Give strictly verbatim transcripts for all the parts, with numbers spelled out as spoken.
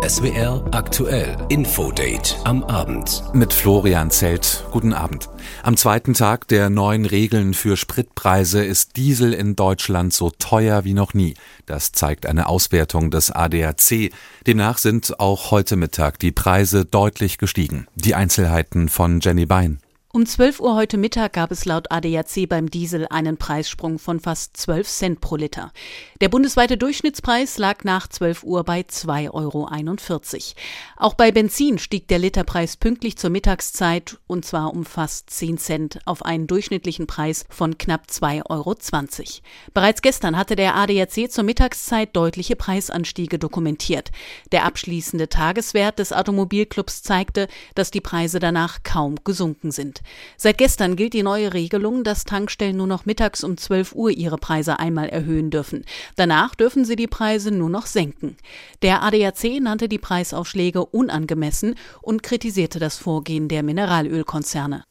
S W R aktuell Infodate am Abend. Mit Florian Zelt. Guten Abend. Am zweiten Tag der neuen Regeln für Spritpreise ist Diesel in Deutschland so teuer wie noch nie. Das zeigt eine Auswertung des A D A C. Demnach sind auch heute Mittag die Preise deutlich gestiegen. Die Einzelheiten von Jenny Bein. Um zwölf Uhr heute Mittag gab es laut A D A C beim Diesel einen Preissprung von fast zwölf Cent pro Liter. Der bundesweite Durchschnittspreis lag nach zwölf Uhr bei zwei Euro einundvierzig. Auch bei Benzin stieg der Literpreis pünktlich zur Mittagszeit und zwar um fast zehn Cent auf einen durchschnittlichen Preis von knapp zwei Euro zwanzig. Bereits gestern hatte der A D A C zur Mittagszeit deutliche Preisanstiege dokumentiert. Der abschließende Tageswert des Automobilclubs zeigte, dass die Preise danach kaum gesunken sind. Seit gestern gilt die neue Regelung, dass Tankstellen nur noch mittags um zwölf Uhr ihre Preise einmal erhöhen dürfen. Danach dürfen sie die Preise nur noch senken. Der A D A C nannte die Preisaufschläge unangemessen und kritisierte das Vorgehen der Mineralölkonzerne.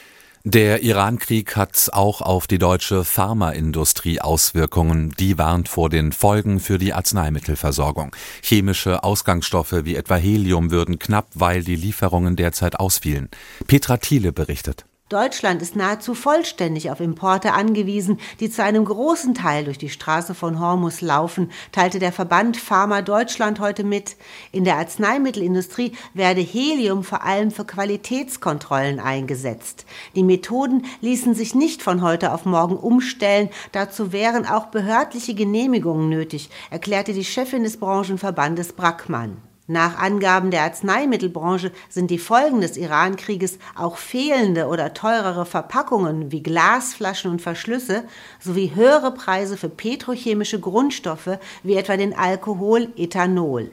Der Iran-Krieg hat auch auf die deutsche Pharmaindustrie Auswirkungen. Die warnt vor den Folgen für die Arzneimittelversorgung. Chemische Ausgangsstoffe wie etwa Helium würden knapp, weil die Lieferungen derzeit ausfielen. Petra Thiele berichtet. Deutschland ist nahezu vollständig auf Importe angewiesen, die zu einem großen Teil durch die Straße von Hormuz laufen, teilte der Verband Pharma Deutschland heute mit. In der Arzneimittelindustrie werde Helium vor allem für Qualitätskontrollen eingesetzt. Die Methoden ließen sich nicht von heute auf morgen umstellen, dazu wären auch behördliche Genehmigungen nötig, erklärte die Chefin des Branchenverbandes Brackmann. Nach Angaben der Arzneimittelbranche sind die Folgen des Iran-Krieges auch fehlende oder teurere Verpackungen wie Glasflaschen und Verschlüsse sowie höhere Preise für petrochemische Grundstoffe wie etwa den Alkohol Ethanol.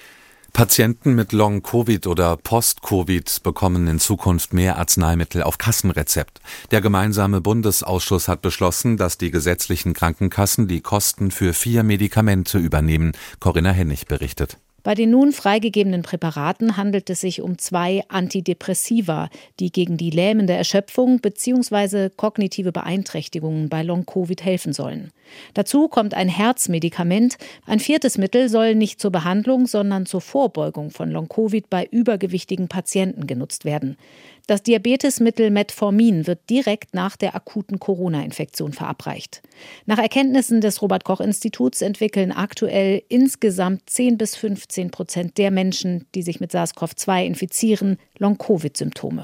Patienten mit Long-Covid oder Post-Covid bekommen in Zukunft mehr Arzneimittel auf Kassenrezept. Der gemeinsame Bundesausschuss hat beschlossen, dass die gesetzlichen Krankenkassen die Kosten für vier Medikamente übernehmen. Corinna Hennig berichtet. Bei den nun freigegebenen Präparaten handelt es sich um zwei Antidepressiva, die gegen die lähmende Erschöpfung bzw. kognitive Beeinträchtigungen bei Long-Covid helfen sollen. Dazu kommt ein Herzmedikament. Ein viertes Mittel soll nicht zur Behandlung, sondern zur Vorbeugung von Long-Covid bei übergewichtigen Patienten genutzt werden. Das Diabetesmittel Metformin wird direkt nach der akuten Corona-Infektion verabreicht. Nach Erkenntnissen des Robert-Koch-Instituts entwickeln aktuell insgesamt zehn bis fünfzehn Prozent der Menschen, die sich mit SARS-C o V zwei infizieren, Long-Covid-Symptome.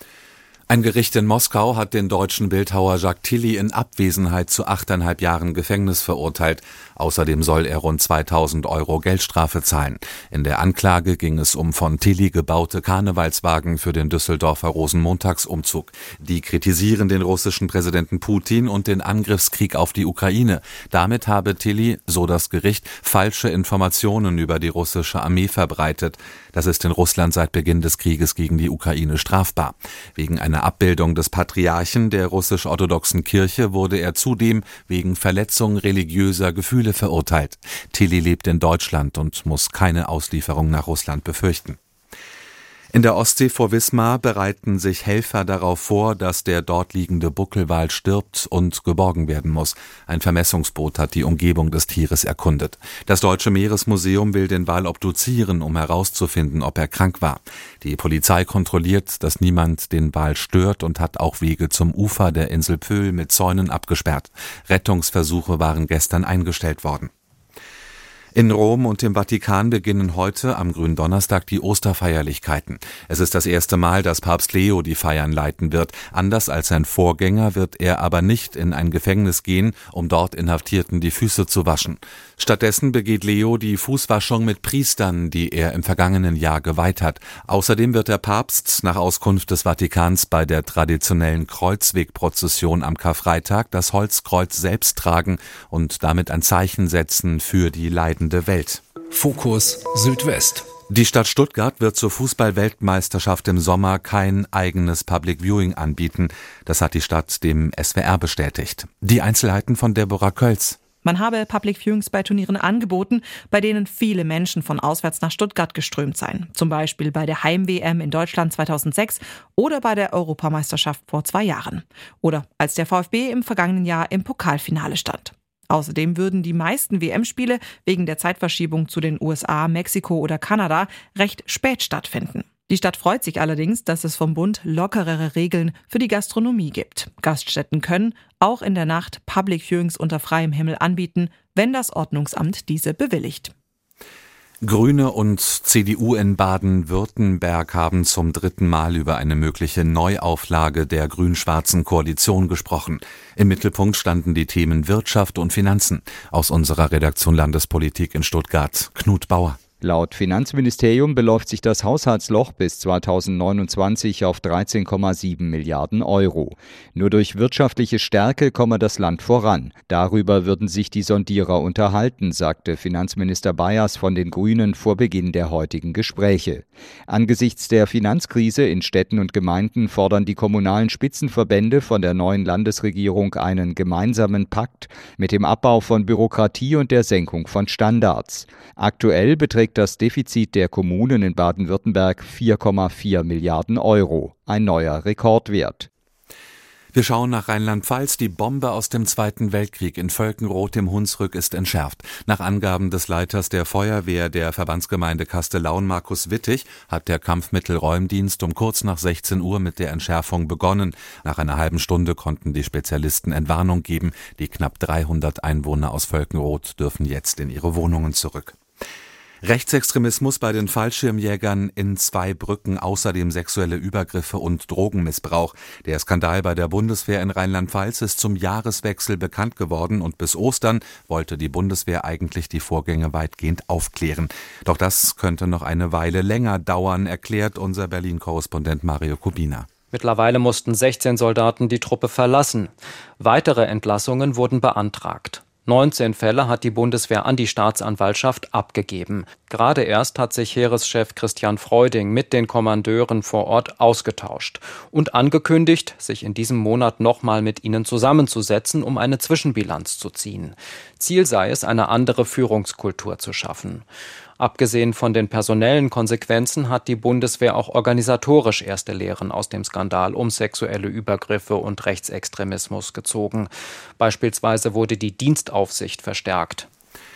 Ein Gericht in Moskau hat den deutschen Bildhauer Jacques Tilly in Abwesenheit zu achteinhalb Jahren Gefängnis verurteilt. Außerdem soll er rund zweitausend Euro Geldstrafe zahlen. In der Anklage ging es um von Tilly gebaute Karnevalswagen für den Düsseldorfer Rosenmontagsumzug. Die kritisieren den russischen Präsidenten Putin und den Angriffskrieg auf die Ukraine. Damit habe Tilly, so das Gericht, falsche Informationen über die russische Armee verbreitet. Das ist in Russland seit Beginn des Krieges gegen die Ukraine strafbar. Wegen einer Abbildung des Patriarchen der russisch-orthodoxen Kirche wurde er zudem wegen Verletzung religiöser Gefühle verurteilt. Tilly lebt in Deutschland und muss keine Auslieferung nach Russland befürchten. In der Ostsee vor Wismar bereiten sich Helfer darauf vor, dass der dort liegende Buckelwal stirbt und geborgen werden muss. Ein Vermessungsboot hat die Umgebung des Tieres erkundet. Das Deutsche Meeresmuseum will den Wal obduzieren, um herauszufinden, ob er krank war. Die Polizei kontrolliert, dass niemand den Wal stört und hat auch Wege zum Ufer der Insel Pöhl mit Zäunen abgesperrt. Rettungsversuche waren gestern eingestellt worden. In Rom und dem Vatikan beginnen heute am Gründonnerstag die Osterfeierlichkeiten. Es ist das erste Mal, dass Papst Leo die Feiern leiten wird. Anders als sein Vorgänger wird er aber nicht in ein Gefängnis gehen, um dort Inhaftierten die Füße zu waschen. Stattdessen begeht Leo die Fußwaschung mit Priestern, die er im vergangenen Jahr geweiht hat. Außerdem wird der Papst nach Auskunft des Vatikans bei der traditionellen Kreuzwegprozession am Karfreitag das Holzkreuz selbst tragen und damit ein Zeichen setzen für die leidende Welt. Fokus Südwest. Die Stadt Stuttgart wird zur Fußball-Weltmeisterschaft im Sommer kein eigenes Public Viewing anbieten. Das hat die Stadt dem S W R bestätigt. Die Einzelheiten von Deborah Kölz. Man habe Public Viewings bei Turnieren angeboten, bei denen viele Menschen von auswärts nach Stuttgart geströmt seien. Zum Beispiel bei der Heim-W M in Deutschland zweitausendsechs oder bei der Europameisterschaft vor zwei Jahren. Oder als der VfB im vergangenen Jahr im Pokalfinale stand. Außerdem würden die meisten W M-Spiele wegen der Zeitverschiebung zu den U S A, Mexiko oder Kanada recht spät stattfinden. Die Stadt freut sich allerdings, dass es vom Bund lockerere Regeln für die Gastronomie gibt. Gaststätten können auch in der Nacht Public Viewings unter freiem Himmel anbieten, wenn das Ordnungsamt diese bewilligt. Grüne und C D U in Baden-Württemberg haben zum dritten Mal über eine mögliche Neuauflage der grün-schwarzen Koalition gesprochen. Im Mittelpunkt standen die Themen Wirtschaft und Finanzen. Aus unserer Redaktion Landespolitik in Stuttgart, Knut Bauer. Laut Finanzministerium beläuft sich das Haushaltsloch bis zweitausendneunundzwanzig auf dreizehn Komma sieben Milliarden Euro. Nur durch wirtschaftliche Stärke komme das Land voran. Darüber würden sich die Sondierer unterhalten, sagte Finanzminister Bayers von den Grünen vor Beginn der heutigen Gespräche. Angesichts der Finanzkrise in Städten und Gemeinden fordern die kommunalen Spitzenverbände von der neuen Landesregierung einen gemeinsamen Pakt mit dem Abbau von Bürokratie und der Senkung von Standards. Aktuell beträgt das Defizit der Kommunen in Baden-Württemberg vier Komma vier Milliarden Euro, ein neuer Rekordwert. Wir schauen nach Rheinland-Pfalz. Die Bombe aus dem Zweiten Weltkrieg in Völkenroth im Hunsrück ist entschärft. Nach Angaben des Leiters der Feuerwehr der Verbandsgemeinde Kastellaun, Markus Wittig, hat der Kampfmittelräumdienst um kurz nach sechzehn Uhr mit der Entschärfung begonnen. Nach einer halben Stunde konnten die Spezialisten Entwarnung geben. Die knapp dreihundert Einwohner aus Völkenroth dürfen jetzt in ihre Wohnungen zurück. Rechtsextremismus bei den Fallschirmjägern in Zweibrücken, außerdem sexuelle Übergriffe und Drogenmissbrauch. Der Skandal bei der Bundeswehr in Rheinland-Pfalz ist zum Jahreswechsel bekannt geworden und bis Ostern wollte die Bundeswehr eigentlich die Vorgänge weitgehend aufklären. Doch das könnte noch eine Weile länger dauern, erklärt unser Berlin-Korrespondent Mario Kubina. Mittlerweile mussten sechzehn Soldaten die Truppe verlassen. Weitere Entlassungen wurden beantragt. neunzehn Fälle hat die Bundeswehr an die Staatsanwaltschaft abgegeben. Gerade erst hat sich Heereschef Christian Freuding mit den Kommandeuren vor Ort ausgetauscht und angekündigt, sich in diesem Monat nochmal mit ihnen zusammenzusetzen, um eine Zwischenbilanz zu ziehen. Ziel sei es, eine andere Führungskultur zu schaffen. Abgesehen von den personellen Konsequenzen hat die Bundeswehr auch organisatorisch erste Lehren aus dem Skandal um sexuelle Übergriffe und Rechtsextremismus gezogen. Beispielsweise wurde die Dienstaufsicht verstärkt.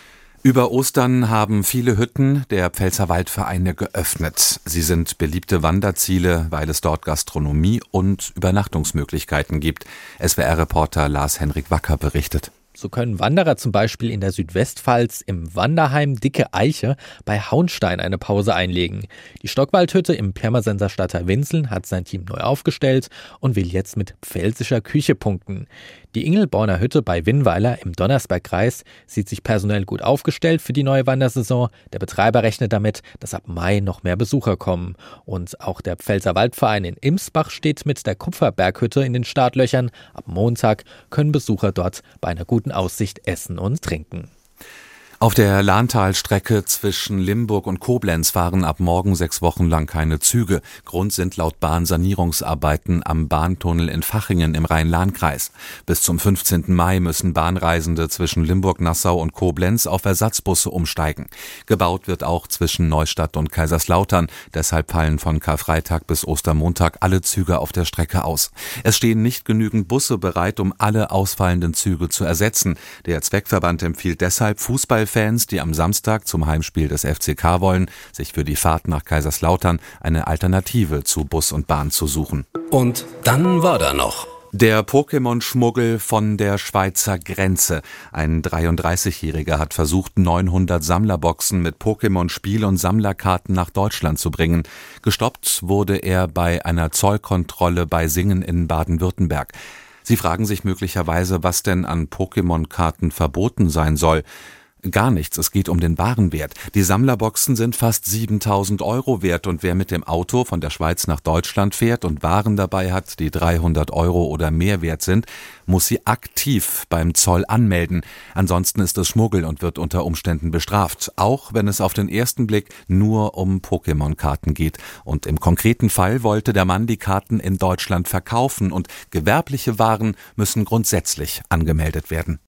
Über Ostern haben viele Hütten der Pfälzerwaldvereine geöffnet. Sie sind beliebte Wanderziele, weil es dort Gastronomie und Übernachtungsmöglichkeiten gibt. S W R-Reporter Lars-Henrik Wacker berichtet. So können Wanderer zum Beispiel in der Südwestpfalz im Wanderheim Dicke Eiche bei Hauenstein eine Pause einlegen. Die Stockwaldhütte im Pirmasenser Stadtteil Winseln hat sein Team neu aufgestellt und will jetzt mit pfälzischer Küche punkten. Die Ingelborner Hütte bei Winnweiler im Donnersbergkreis sieht sich personell gut aufgestellt für die neue Wandersaison. Der Betreiber rechnet damit, dass ab Mai noch mehr Besucher kommen. Und auch der Pfälzerwaldverein in Imsbach steht mit der Kupferberghütte in den Startlöchern. Ab Montag können Besucher dort bei einer guten Aussicht essen und trinken. Auf der Lahntalstrecke zwischen Limburg und Koblenz fahren ab morgen sechs Wochen lang keine Züge. Grund sind laut Bahn Sanierungsarbeiten am Bahntunnel in Fachingen im Rhein-Lahn-Kreis. Bis zum fünfzehnten Mai müssen Bahnreisende zwischen Limburg, Nassau und Koblenz auf Ersatzbusse umsteigen. Gebaut wird auch zwischen Neustadt und Kaiserslautern. Deshalb fallen von Karfreitag bis Ostermontag alle Züge auf der Strecke aus. Es stehen nicht genügend Busse bereit, um alle ausfallenden Züge zu ersetzen. Der Zweckverband empfiehlt deshalb Fußball Fans, die am Samstag zum Heimspiel des F C K wollen, sich für die Fahrt nach Kaiserslautern eine Alternative zu Bus und Bahn zu suchen. Und dann war da noch der Pokémon-Schmuggel von der Schweizer Grenze. Ein dreiunddreißigjähriger hat versucht, neunhundert Sammlerboxen mit Pokémon-Spiel- und Sammlerkarten nach Deutschland zu bringen. Gestoppt wurde er bei einer Zollkontrolle bei Singen in Baden-Württemberg. Sie fragen sich möglicherweise, was denn an Pokémon-Karten verboten sein soll. Gar nichts, es geht um den Warenwert. Die Sammlerboxen sind fast siebentausend Euro wert und wer mit dem Auto von der Schweiz nach Deutschland fährt und Waren dabei hat, die dreihundert Euro oder mehr wert sind, muss sie aktiv beim Zoll anmelden. Ansonsten ist es Schmuggel und wird unter Umständen bestraft, auch wenn es auf den ersten Blick nur um Pokémon-Karten geht. Und im konkreten Fall wollte der Mann die Karten in Deutschland verkaufen und gewerbliche Waren müssen grundsätzlich angemeldet werden.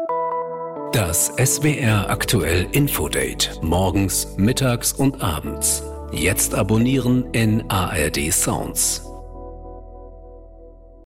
Das S W R Aktuell Infodate. Morgens, mittags und abends. Jetzt abonnieren in A R D Sounds.